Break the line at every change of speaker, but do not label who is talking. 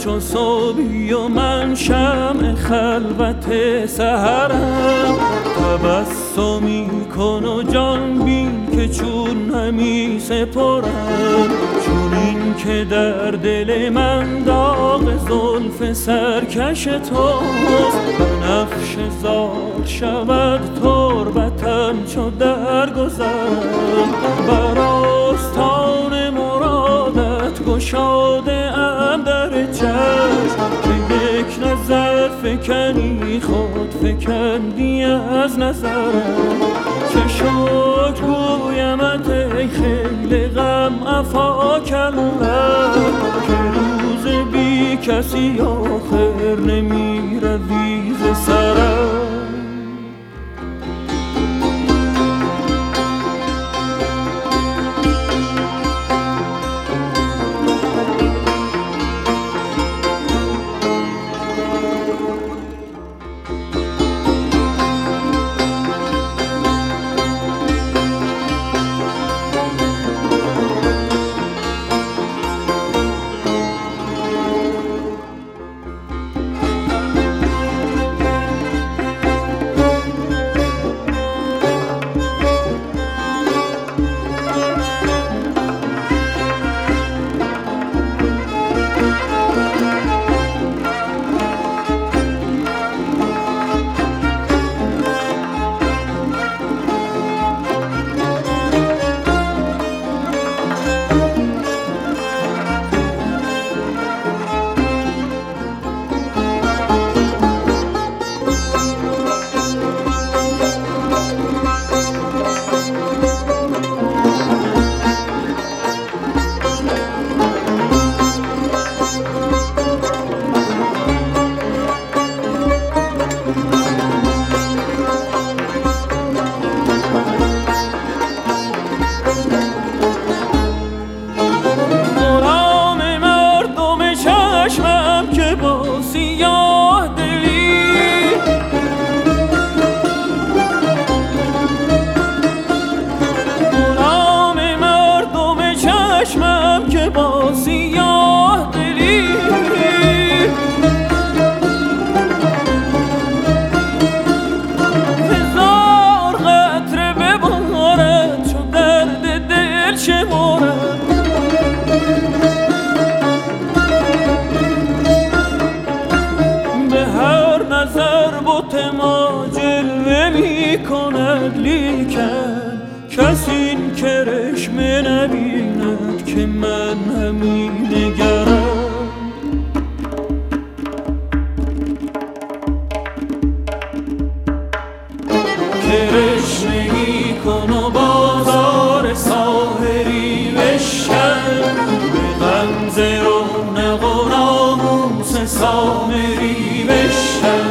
چو صبحی و من شمع خلوت سحرم. تبسمی کن و جان بین که چون همی سپرم، چون این که در دل من داغ زلف سرکش توست. بنفش زار شود تربتم چو در گذرم، بر آستان مرادت گشاده ام در چشم. که یک نظر فکنی خود فکندی از نظرم. چه شکر گویمت ای خیل غم عفا کردم، که روز بی کسی آخر نمی روی ز سرم. ما جلوه می کند لیکن کسی این کرشمه نبیند که من همین نگرم. کرشمگی کن و بازار ساحری بشکن، به غمزه رونق و ناموس سامری بشکن.